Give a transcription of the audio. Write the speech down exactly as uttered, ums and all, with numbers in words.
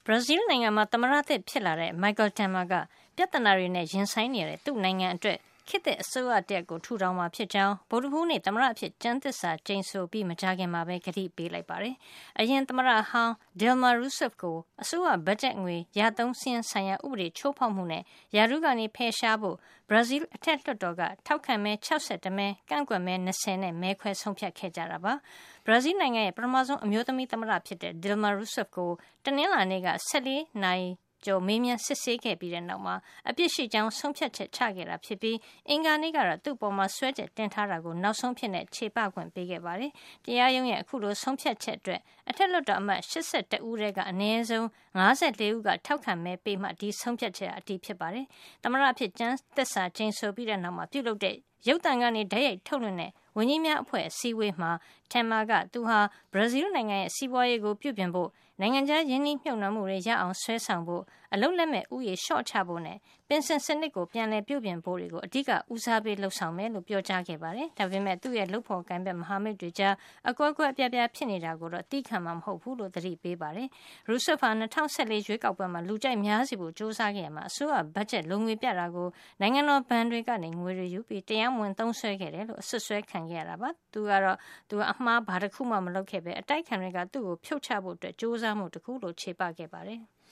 ဘရာဇီးနိုင်ငံမှာသမ္မတသစ်ဖြစ်လာတဲ့ Michel Temer ကပြဿနာတွေနဲ့ရင်ဆိုင်နေရတဲ့သူ့နိုင်ငံအတွက်ခေတ်သစ်အစိုးရတရပ်ကိုထူထောင်မှာဖြစ်ကြောင်းဗုဒ္ဓဟူးနေ့သမ္မတအဖြစ်ကျမ်းသစ္စာကျိန်ဆိုပြီးမကြာခင်မှာပဲကတိပေးလိုက်ပါတယ်။အရင်သမ္မတဟောင်း Dilma Rousseff ကိုအစိုးရဘတ်ဂျက်ငွေရသုံးစည်းဆိုင်ရာဥပဒေချိုးဖောက်မှုနဲ့ရာထူးကနေဖယ်ရှားဖို့ဘရာဇီးအထက်လွှတ်တော်ကထောက်ခံမဲ၆၁မဲကန့်ကွက်မဲ၂၀နဲ့မဲခွဲဆုံးဖြတ်ခဲ့ကြတာပါ။ဘရာဇီးနိုင်ငံရဲ့ပထမဆုံးအမျိုးသမီးသမ္မတဖြစ်တဲ့ Dilma Rousseff ကိုတနင်္လာနေ့က၁၄နာရီကျော်မေးမြန်းစစ်ဆေးခဲ့ပြီးတဲ့နောက်မှာအပြစ်ရှိကြောင်းဆုံးဖြတ်ချက်ချခဲ့တာဖြစ်ပြီးအင်္ဂါနေ့ကတော့သူ့ပေါ်မှာဆွဲချက်တင်ထားတာကိုနောက်ဆုံးဖြစ်နဲ့ခြေပခွင့်ပေးခဲ့ပါတယ်။တရားရုံးရဲ့အခုလိုဆုံးဖြတ်ချက်အတွက်အထက်လွှတ်တော်အမတ်၈၁ဦးကအနည်းဆုံး၅၄ဦးကထောက်ခံမဲပေးမှဒီဆုံးဖြတ်ချက်အတည်ဖြစ်ပါတယ်။သမ္မတအဖြစ်ကျမ်းသစ္စာကျိန်ဆိုပြီးတဲ့နောက်မှာပြုလုပ်တဲ့ရုပ်သံကနေဓာတ်ရိုက်ထုတ်လွှင့်တဲ့ဝန်ကြီးများအဖွဲ့အစည်းအဝေးမှာတမ်မာကသူဟာဘရာဇီးနိုင်ငံရဲ့စီးပွားရေးကိုပြုပြင်ဖို့နိုင်ငံခြားယင်းနှိမ့်မြုပ်နှံမှုတွေရအောင်ဆွဲဆောင်ဖို့အလုတ်လက်မဲ့ဥယေလျှော့ချဖို့နဲ့ပင်စင်စနစ်ကိုပြန်လည်ပြုပြင်ဖို့တွေကိုအဓိကဦးစားပေးလှုပ်ဆောင်မယ်လို့ပြောကြားခဲ့ပါတယ်။ဒါပေမဲ့သူ့ရဲ့လုပ်ဖော်ကိုင်ဘက်မဟာမိတ်တွေကြားအကွဲကွဲအပြားပြားဖြစ်နေတာကိုတော့သိခံမှာမဟုတ်ဘူးလို့သတိပေးပါတယ်။ Rousseff ဟာ၂၀၁၄ရွေးကောက်ပွဲမှာလူကြိုက်များစီဖို့စ조사ခဲ့ရမှာအစိုးရဘတ်ဂျက်လုံငွေပြတာကိုနိုင်ငံတော်ဘဏ်တွေကနေငွေတွေယူပြီးတရားမဝင်သုံးစွဲခဲ့တယ်လို့အဆွဆွဲခံခဲ့ရတာပါ။သူကတော့သူကအမှားဘာတစ်ခုမှမလုပ်ခဲ့ပဲအတိုက်ခံတွေကသူ့ကိုဖြုတ်ချဖို့အတွက်စ조사မှုတစ်ခုလို့ခြေပခဲ့ပါတယ်။